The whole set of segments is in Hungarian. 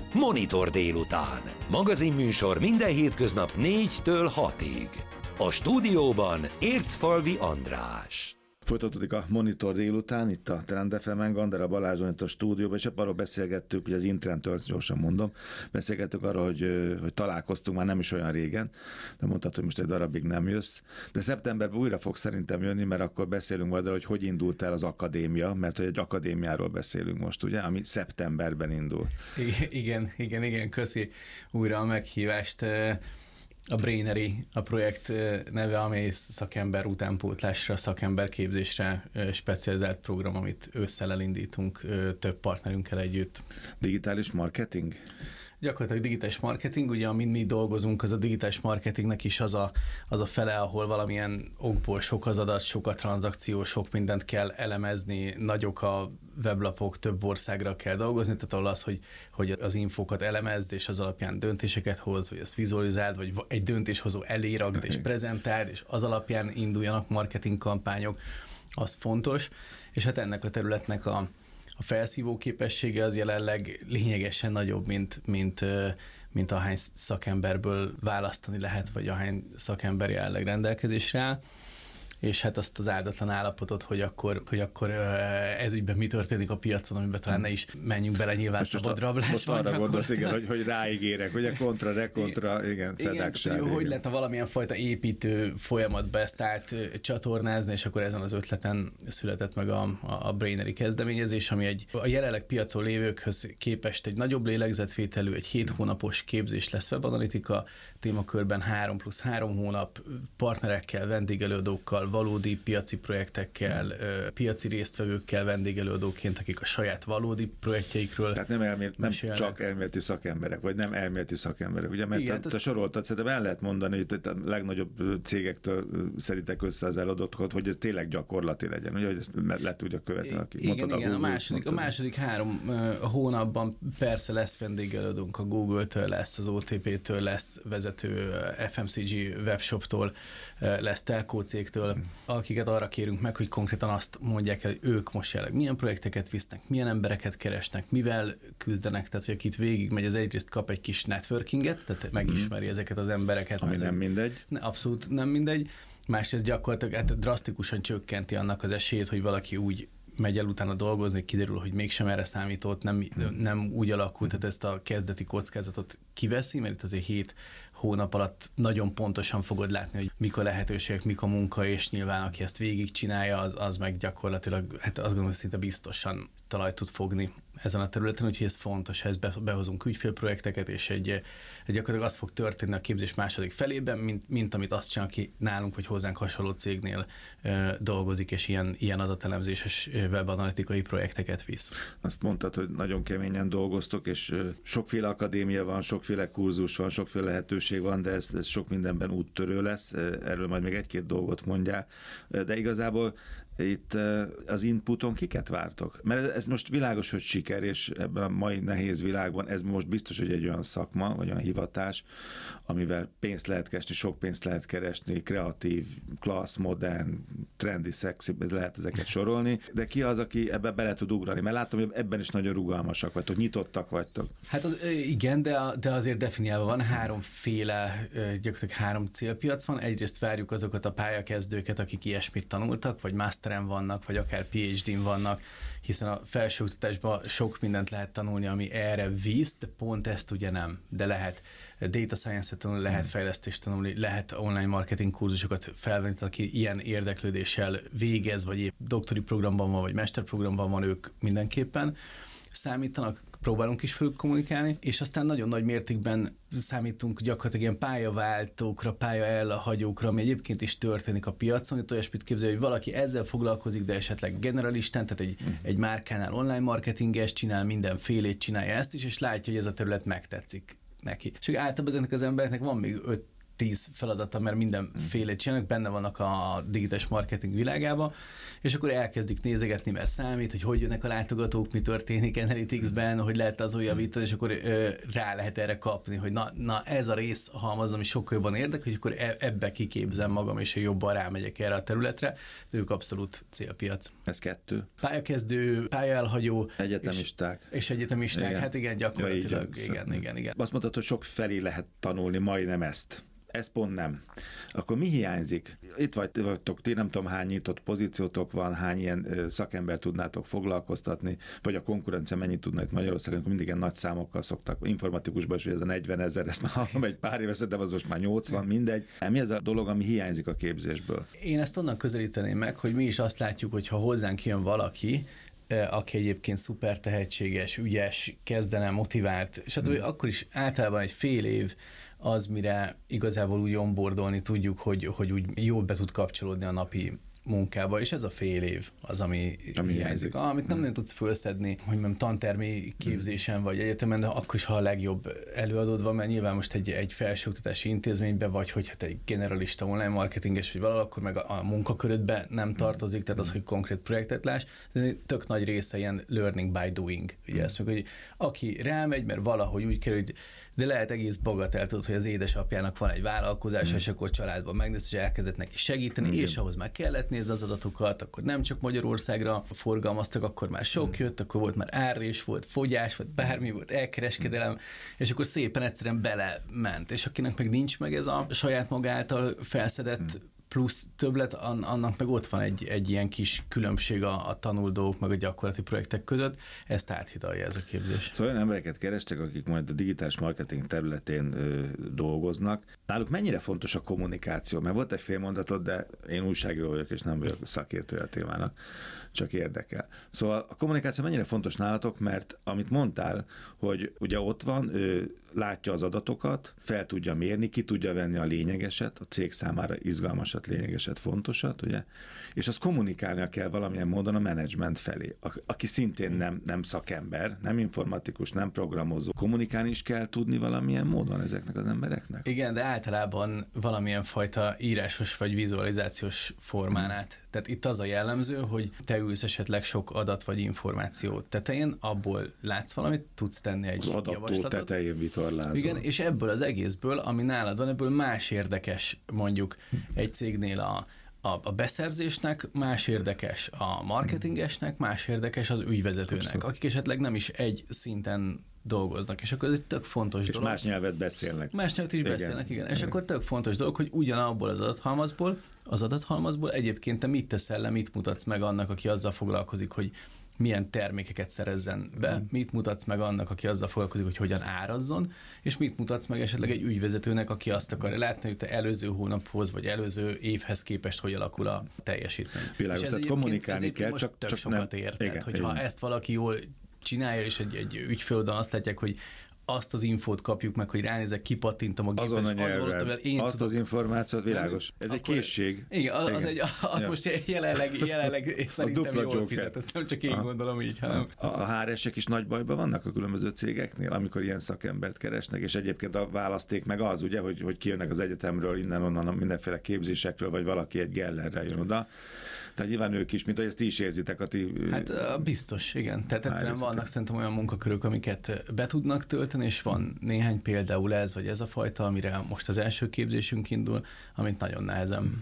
Monitor délután. Magazinműsor minden hétköznap 4-től 6-ig. A stúdióban Ércfalvi András. Folytatódik a Monitor délután, itt a Trend FM-en, Gandera Balázson itt a stúdióban, és arról beszélgettük, hogy az Intrendtől, gyorsan mondom, beszélgettük arról, hogy találkoztunk már nem is olyan régen, de mondtad, hogy most egy darabig nem jössz, de szeptemberben újra fog szerintem jönni, mert akkor beszélünk majd arról, hogy indult el az akadémia, mert hogy egy akadémiáról beszélünk most, ugye, ami szeptemberben indul. Igen, köszi újra a meghívást. A Brainery a projekt neve, amely szakember utánpótlásra, szakemberképzésre specializált program, amit ősszel elindítunk több partnerünkkel együtt. Digitális marketing? Gyakorlatilag digitális marketing, ugye amint mi dolgozunk, az a digitális marketingnek is az a fele, ahol valamilyen okból sok az adat, sok a tranzakció, sok mindent kell elemezni, nagyok a weblapok, több országra kell dolgozni, tehát ahol az, hogy az infókat elemezd, és az alapján döntéseket hoz, vagy azt vizualizáld, vagy egy döntéshozó elé rakd és prezentáld, és az alapján induljanak marketing kampányok, az fontos, és hát ennek a területnek a felszívó képessége az jelenleg lényegesen nagyobb, mint ahány szakemberből választani lehet, vagy ahány szakember jelenleg rendelkezésre áll. És hát azt az áldatlan állapotot, hogy akkor ez ügyben mi történik a piacon, amiben talán ne is menjünk bele nyilván szabadrablásba. Most arra gondolsz, igen, hogy ráígérek, ugye kontra, igen, fedákság. Hogy lehetne valamilyen fajta építő folyamatba ezt csatornázni, és akkor ezen az ötleten született meg a Brainery kezdeményezés, ami a jelenleg piacon lévőkhöz képest egy nagyobb lélegzetvételű, egy 7 hónapos képzés lesz webanalitika témakörben 3+3 hónap partnerekkel, vendégelőadókkal, valódi piaci projektekkel, piaci résztvevőkkel, vendégelőadóként, akik a saját valódi projektjeikről. Tehát nem csak elméleti szakemberek, vagy nem elméleti szakemberek, ugye? Mert igen, te soroltad, szerintem el lehet mondani, hogy a legnagyobb cégektől szeditek össze az eladatokat, hogy ez tényleg gyakorlati legyen, ugye, hogy ezt le tudja követni, aki Igen, a második 3 hónapban persze lesz vendégelőadónk, a Google-től lesz, az OTP-től lesz vezető, FMCG webshoptól lesz, telkó cégtől, akiket arra kérünk meg, hogy konkrétan azt mondják el, hogy ők most jelenleg milyen projekteket visznek, milyen embereket keresnek, mivel küzdenek, tehát hogy akit végigmegy, az egyrészt kap egy kis networkinget, tehát megismeri ezeket az embereket. Ami nem mindegy. Abszolút nem mindegy. Másrészt gyakorlatilag drasztikusan csökkenti annak az esélyét, hogy valaki úgy megy el utána dolgozni, kiderül, hogy mégsem erre számított, nem úgy alakult, tehát ezt a kezdeti kockázatot kiveszi, mert itt azért 7 hónap alatt nagyon pontosan fogod látni, hogy mik a lehetőségek, mik a munka, és nyilván aki ezt végigcsinálja, az meg gyakorlatilag, hát azt gondolom, hogy szinte biztosan talajt tud fogni ezen a területen, úgyhogy ez fontos, ha ezt behozunk ügyfélprojekteket, és egy gyakorlatilag az fog történni a képzés második felében, mint amit azt csinál, aki nálunk vagy hozzánk hasonló cégnél dolgozik, és ilyen adatelemzéses webanalitikai projekteket visz. Azt mondtad, hogy nagyon keményen dolgoztok, és sokféle akadémia van, sokféle kurzus van, sokféle lehetőség van, de ez sok mindenben úttörő lesz, erről majd még egy-két dolgot mondjál, de igazából itt az inputon kiket vártok? Mert ez most világos, hogy siker, és ebben a mai nehéz világban ez most biztos, hogy egy olyan szakma, vagy olyan hivatás, amivel pénzt lehet keresni, sok pénzt lehet keresni, kreatív, klassz, modern, trendi, szexi, lehet ezeket sorolni, de ki az, aki ebbe bele tud ugrani? Mert látom, hogy ebben is nagyon rugalmasak vagytok, nyitottak vagytok. Hát igen, de azért definiálva van gyakorlatilag 3 célpiac van. Egyrészt várjuk azokat a pályakezdőket, akik ilyesmit tanultak, vagy masteren vannak, vagy akár PhD-n vannak, hiszen a felsőoktatásban sok mindent lehet tanulni, ami erre visz, de pont ezt ugye nem. De lehet data science-et tanulni, lehet fejlesztést tanulni, lehet online marketing kurzusokat felvenni, aki ilyen érdeklődéssel végez, vagy épp doktori programban van, vagy mesterprogramban van, ők mindenképpen számítanak, próbálunk is velük kommunikálni, és aztán nagyon nagy mértékben számítunk gyakorlatilag ilyen pályaváltókra, pályaelhagyókra, ami egyébként is történik a piacon, hogy olyasmit képzelj, hogy valaki ezzel foglalkozik, de esetleg generalistán, tehát egy márkánál online marketinges, csinál mindenfélét, csinálja ezt is, és látja, hogy ez a terület megtetszik neki. És általában ezeknek az embereknek van még 10 feladata, mert mindenféle csinálnak, benne vannak a digitális marketing világába, és akkor elkezdik nézegetni, mert számít, hogy jönnek a látogatók, mi történik Analytics-ben, hogy lehet az javítani, és akkor rá lehet erre kapni, hogy na ez a rész halmaz, ami sokkal jobban érdekel, hogy akkor ebbe kiképzem magam, és jobban rámegyek erre a területre. Ők abszolút célpiac. Ez 2. Pályakezdő, pályaelhagyó. Egyetemisták. És egyetemisták, igen. Hát igen, gyakorlatilag. Igen. Azt mondtad, hogy sok felé lehet tanulni, majdnem ezt. Ez pont nem. Akkor mi hiányzik? Itt vagytok, ti nem tudom, hány nyitott pozíciótok van, hány ilyen szakember tudnátok foglalkoztatni, vagy a konkurencia mennyit tudna itt Magyarországon, amikor mindig ilyen nagy számokkal szoktak. Informatikusban is, hogy ez a 40 000, ezt már hallom egy pár éve, de az most már 80, mindegy. Mi az a dolog, ami hiányzik a képzésből? Én ezt onnan közelíteném meg, hogy mi is azt látjuk, hogy ha hozzánk jön valaki, aki egyébként szuper tehetséges, ügyes, kezdene, motivált, és akkor is általában egy fél év az, mire igazából úgy onboardolni tudjuk, hogy úgy jól be tud kapcsolódni a napi munkába, és ez a fél év az, ami hiányzik. Amit nem tudsz felszedni, hogy nem tantermi képzésen vagy egyetemen, de akkor is, ha a legjobb előadód van, mert nyilván most egy felsőoktatási intézményben vagy, hogy hát egy generalista online marketinges vagy valahol, akkor meg a munkakörödbe nem tartozik, tehát az, hogy konkrét projektet láss, de tök nagy része ilyen learning by doing. Ugye ezt meg, hogy aki rámegy, mert valahogy úgy kerül, hogy de lehet egész bagatel, tudod, hogy az édesapjának van egy vállalkozása, és akkor családban megnéz, és elkezdett neki segíteni, és ahhoz már kellett nézni az adatokat, akkor nem csak Magyarországra forgalmaztak, akkor már sok jött, akkor volt már árrés, volt fogyás, vagy bármi volt, elkereskedelem, és akkor szépen egyszerűen belement. És akinek meg nincs meg ez a saját maga által felszedett plusz többlet, annak meg ott van egy ilyen kis különbség a tanult dolgok meg a gyakorlati projektek között, ezt áthidalja ez a képzés. Szóval olyan embereket kerestek, akik majd a digitális marketing területén dolgoznak. Náluk mennyire fontos a kommunikáció? Mert volt egy fél mondatod, de én újságíró vagyok, és nem vagyok szakértője a témának, csak érdekel. Szóval a kommunikáció mennyire fontos nálatok, mert amit mondtál, hogy ugye ott van, ő látja az adatokat, fel tudja mérni, ki tudja venni a lényegeset, a cég számára izgalmasat, lényegeset, fontosat, ugye? És azt kommunikálnia kell valamilyen módon a menedzsment felé, aki szintén nem szakember, nem informatikus, nem programozó. Kommunikálni is kell tudni valamilyen módon ezeknek az embereknek? Igen, de általában valamilyen fajta írásos vagy vizualizációs formán át. Tehát itt az a jellemző, hogy te ülsz esetleg sok adat vagy információ tetején, abból látsz valamit, tudsz tenni egy javaslatot. Az adattól tetején vitorlázol. Igen, és ebből az egészből, ami nálad van, ebből más érdekes mondjuk egy cégnél a beszerzésnek, más érdekes a marketingesnek, más érdekes az ügyvezetőnek, abszolút, akik esetleg nem is egy szinten dolgoznak, és akkor ez egy tök fontos dolog. És más nyelvet beszélnek. Más nyelvet is beszélnek, igen. És akkor tök fontos dolog, hogy ugyanabból az adathalmazból egyébként te mit teszel le, mit mutatsz meg annak, aki azzal foglalkozik, hogy milyen termékeket szerezzen be, mit mutatsz meg annak, aki azzal foglalkozik, hogy hogyan árazzon, és mit mutatsz meg esetleg egy ügyvezetőnek, aki azt akarja látni, hogy te előző hónaphoz, vagy előző évhez képest hogy alakul a teljesítmény. Világos, tehát kommunikálni kell, csak sokat nem érted, igen, hogyha igen. ezt valaki jól csinálja, és egy ügyfél azt látják, hogy azt az infót kapjuk meg, hogy ránézek, kipattintom a gépet, azon a nyelven, azt tudom. Az információt, világos. Ez akkor, egy készség. Igen, az most jelenleg szerintem jól fizet, ezt nem csak én gondolom így, hanem... A HR-esek is nagy bajban vannak a különböző cégeknél, amikor ilyen szakembert keresnek, és egyébként a választék meg az, ugye, hogy kijönnek az egyetemről, innen-onnan mindenféle képzésekről, vagy valaki egy gellerrel jön oda. Tehát nyilván ők is, mint hogy ezt ti is érzitek a ti... Hát biztos, igen. Tehát egyszerűen vannak szerintem olyan munkakörök, amiket be tudnak tölteni, és van néhány például ez, vagy ez a fajta, amire most az első képzésünk indul, amit nagyon nehezen.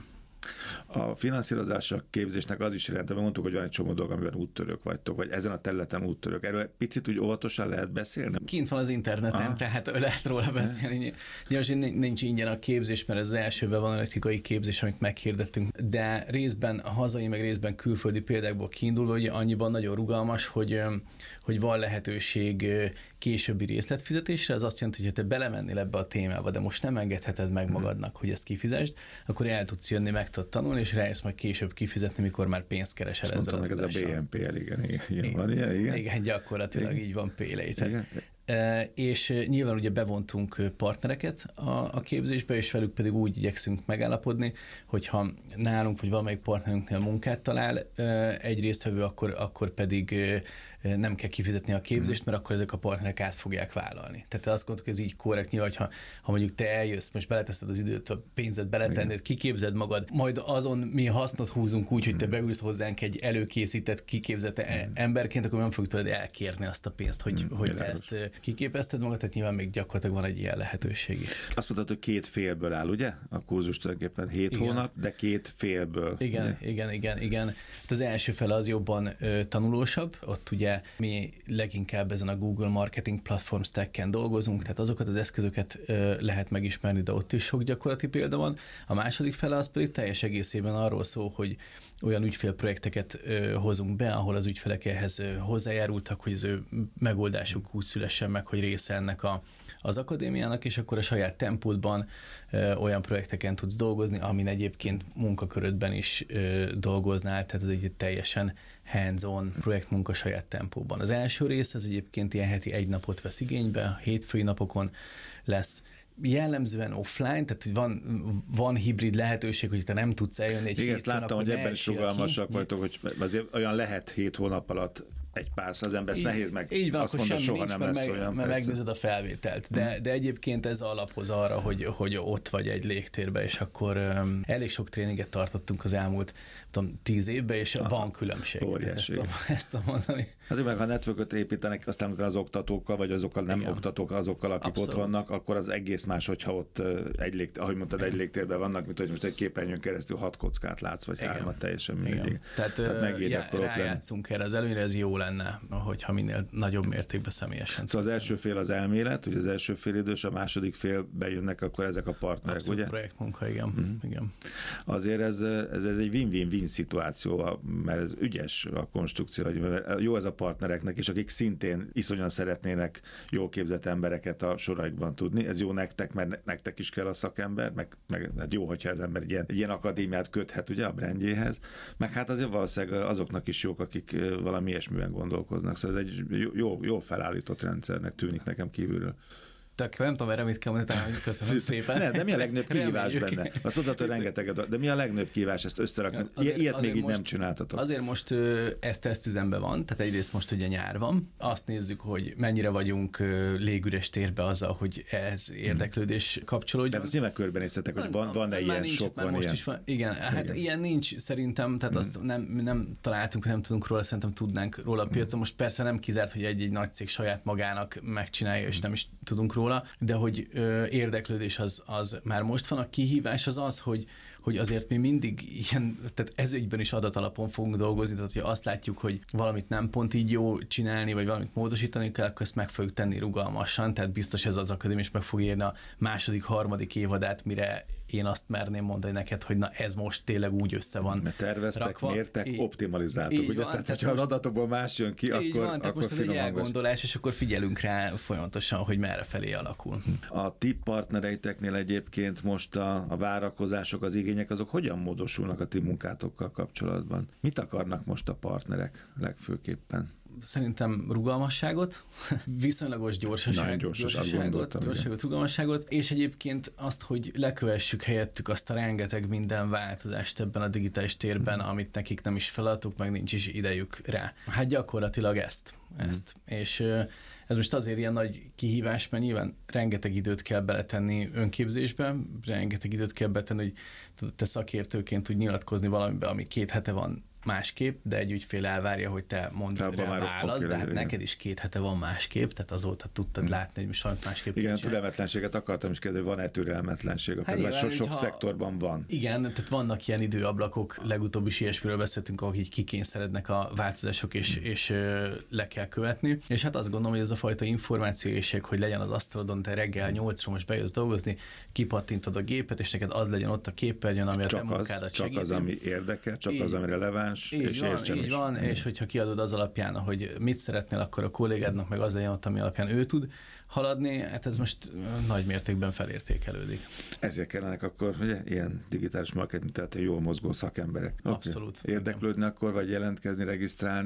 A finanszírozás a képzésnek az is jelent, hogy mondtuk, hogy van egy csomó dolog, amiben úttörők vagytok, vagy ezen a területen úttörők. Erről picit úgy óvatosan lehet beszélni? Kint van az interneten, tehát lehet róla beszélni. Nyilván nincs ingyen a képzés, mert ez az elsőben van analitikai képzés, amit meghirdettünk, de részben hazai, meg részben külföldi példákból kiindulva, hogy annyiban nagyon rugalmas, hogy van lehetőség későbbi részletfizetésre, az azt jelenti, hogy ha te belemennél ebbe a témába, de most nem engedheted meg magadnak, hogy ezt kifizesd, akkor el tudsz jönni, meg tudod tanulni, és rájössz majd később kifizetni, mikor már pénzt keresel ezzel a tudással. Ez a BNPL, igen. Van ilyen, igen? Igen, gyakorlatilag igen. Így van Pay Later. És nyilván ugye bevontunk partnereket a képzésbe, és velük pedig úgy igyekszünk megállapodni, hogyha nálunk vagy valamelyik partnerünknél munkát talál egy résztvevő, akkor pedig nem kell kifizetni a képzést, mert akkor ezek a partnerek át fogják vállalni. Tehát azt gondolok, hogy ez így korrekt, nyilván, ha mondjuk te eljössz, most beleteszed az időt, a pénzed beletennéd, kiképzed magad, majd azon mi hasznot húzunk úgy, hogy te beülsz hozzánk egy előkészített, kiképzett emberként, akkor nem fogjuk tudod elkérni azt a pénzt, hogy te ezt kiképezted magad, tehát nyilván még gyakorlatilag van egy ilyen lehetőség is. Azt mondtad, hogy 2 félből áll, ugye? A kurzus tulajdonképpen 7 hónap, de 2 félből. Igen. Az első fele az jobban tanulósabb, ott ugye mi leginkább ezen a Google Marketing Platform Stack-en dolgozunk, tehát azokat az eszközöket lehet megismerni, de ott is sok gyakorlati példa van. A második fele az pedig teljes egészében arról szól, hogy olyan ügyfélprojekteket hozunk be, ahol az ügyfelek ehhez hozzájárultak, hogy az ő megoldásuk úgy szülessen meg, hogy része ennek az akadémiának, és akkor a saját tempódban olyan projekteken tudsz dolgozni, amin egyébként munkakörödben is dolgoznál, tehát ez egy teljesen hands-on projektmunka saját tempóban. Az első rész az egyébként ilyen heti 1 napot vesz igénybe, hétfői napokon lesz jellemzően offline, tehát van hibrid lehetőség, hogy te nem tudsz eljönni egy hétfőn. Igen, ezt láttam, hogy ebben is rugalmasak vagytok, hogy azért olyan lehet 7 hónap alatt egy pár az ember, ezt nehéz meg így van, azt akkor mondani, soha nincs, nem lesz olyan. Mert megnézed a felvételt, de egyébként ez alapoz arra, hogy ott vagy egy légtérben, és akkor elég sok tréninget tartottunk az elmúlt 10 évben, és van különbség. Ezt mondani. Hát meg ha networköt építenek, aztán az oktatókkal, vagy azokkal nem oktatók, azokkal, akik abszolút ott vannak, akkor az egész más, hogyha ott ahogy mondtad, egy légtérben vannak, mint hogy most egy képernyőn keresztül 6 kockát látsz, vagy 3 teljesen mindegy. Tehát rájátszunk erre az előnyre, ez jó lenne, hogyha minél nagyobb mértékben személyesen. Szóval az első fél az elmélet, ugye az első fél idős, a második fél bejönnek akkor ezek a partnerek, abszolút ugye? Projektmunka, igen. Igen. Azért ez egy win-win-win szituáció, mert ez ügyes a konstrukció, hogy jó ez a partnereknek, és akik szintén iszonyan szeretnének jól képzett embereket a soraikban tudni. Ez jó nektek, mert nektek is kell a szakember, meg hát jó, hogyha az ember egy ilyen akadémiát köthet ugye a brandjéhez, meg hát azért valószínűleg azoknak is jók, akik valami ilyesmiben gondolkoznak. Szóval ez egy jó felállított rendszernek tűnik nekem kívülről. Nem tudom, erre mit kell mondani, hogy köszönöm szépen. De mi a legnagyobb kihívás benne? Azt mondtad, hogy rengeteget, de mi a legnagyobb kihívás ezt összerakni? Ilyet még így nem csináltatok. Azért most ez tesztüzemben van, tehát egyrészt most ugye nyár van. Azt nézzük, hogy mennyire vagyunk légüres térbe azzal, hogy ez érdeklődés kapcsolódjon. Tehát azt nyilván körbenéztetek, hogy van-e ilyen, sok van most ilyen. Is van. Igen, hát ilyen nincs szerintem, tehát azt nem találtunk, nem tudunk róla, szerintem tudnánk róla a piacon. Most persze nem kizárt, hogy egy nagy cég saját magának megcsinálja, és nem is tudunk róla, de hogy érdeklődés az már most van. A kihívás az, hogy azért mi mindig ilyen, tehát ezügyben is adatalapon fogunk dolgozni, tehát hogyha azt látjuk, hogy valamit nem pont így jó csinálni, vagy valamit módosítani kell, akkor ezt meg fogjuk tenni rugalmasan, tehát biztos ez az akadémia is meg fog érni a második, harmadik évadát, mire én azt merném mondani neked, hogy na ez most tényleg úgy össze van. Mert terveztek, rakva. Mértek, optimalizáltok. Ugye? Van, tehát hogyha az adatokból más jön ki, akkor most ez egy elgondolás, és akkor figyelünk rá folyamatosan, hogy merre felé alakul. A ti partnereiteknél egyébként most a várakozások, az igények, azok hogyan módosulnak a ti munkátokkal kapcsolatban? Mit akarnak most a partnerek legfőképpen? Szerintem rugalmasságot, viszonylagos gyorsaságot, rugalmasságot, és egyébként azt, hogy lekövessük helyettük azt a rengeteg minden változást ebben a digitális térben, amit nekik nem is feladatuk, meg nincs is idejük rá. Hát gyakorlatilag ezt. És ez most azért ilyen nagy kihívás, mert nyilván rengeteg időt kell beletenni önképzésbe, rengeteg időt kell beletenni, hogy te szakértőként tudj nyilatkozni valamiben, ami 2 hete van másképp, de egy ügyfél elvárja, hogy te mondd rá választ, de hát neked is 2 hete van másképp, tehát azóta tudtad látni, hogy most valamit másképp. Igen, a türelmetlenséget akartam is kérdezni, van-e türelmetlenség? Hát sok szektorban van. Igen, tehát vannak ilyen időablakok, legutóbb is ilyesmiről beszéltünk, ahol így kikényszerednek a változások, és le kell követni. És hát azt gondolom, hogy ez a fajta információéhség, hogy legyen az asztalodon, te reggel 8-ra most bejössz dolgozni, kipattintod a gépet, és neked az legyen ott a képernyőn, ami a te munkádat segíti. Csak az, ami érdekel, csak az, ami releváns. Így van, és hogyha kiadod az alapján, hogy mit szeretnél, akkor a kollégádnak meg az legyen ott, ami alapján ő tud haladni, hát ez most nagy mértékben felértékelődik. Ezért kellenek akkor ugye, ilyen digitális marketing, tehát jól mozgó szakemberek. Abszolút. Érdeklődni akkor, vagy jelentkezni, regisztrálni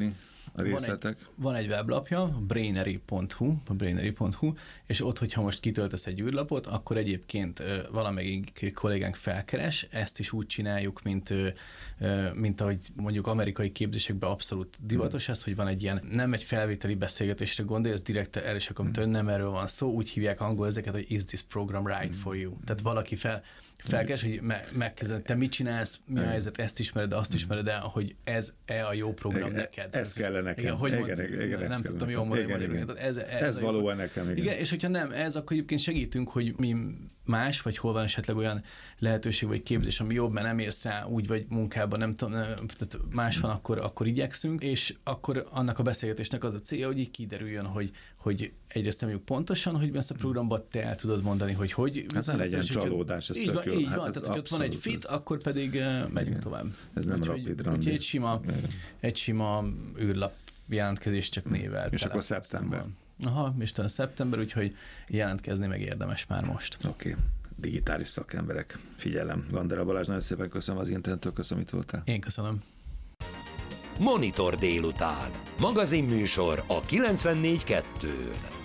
a részletek? Van egy weblapja, brainery.hu, és ott, hogyha most kitöltesz egy űrlapot, akkor egyébként valamelyik kollégánk felkeres, ezt is úgy csináljuk, mint ahogy mondjuk amerikai képzésekben abszolút divatos ez, hogy van egy ilyen, nem egy felvételi beszélgetésre gondolj, ez direkt el is akarom, nem erről van szó, úgy hívják angol ezeket, hogy is this program right for you? Tehát valaki felkeres, hogy megkezded, te mit csinálsz, mi a helyzet, ezt ismered, azt ismered el, hogy ez-e a jó program neked. Ez kellene nekem. Igen, hogy nem tudtam jól mondani. Ez valóan nekem. Igen, és hogyha nem ez, akkor egyébként segítünk, hogy mi más, vagy hol van esetleg olyan lehetőség, vagy képzés, ami jobb, mert nem érsz rá úgy, vagy munkában, nem tudom, tehát más van, akkor igyekszünk, és akkor annak a beszélgetésnek az a célja, hogy így kiderüljön, hogy egyrészt nem jó pontosan, hogy ezt a programban te el tudod mondani, hogy ez ne legyen csalódás, ez tök jó. Így van, tehát hogy ott van egy fit, akkor pedig megyünk tovább. Ez nem rapid run. Úgyhogy egy sima űrlap jelentkezés csak névvel. És akkor szeptember. Aha, Isten szeptember, úgyhogy jelentkezni meg érdemes már most. Oké. Digitális szakemberek. Figyelem. Gandera Balázs, nagyon szépen köszönöm az internettől, köszönöm, itt voltál. Én köszönöm. Monitor délután. Magazinműsor a 94.2-n.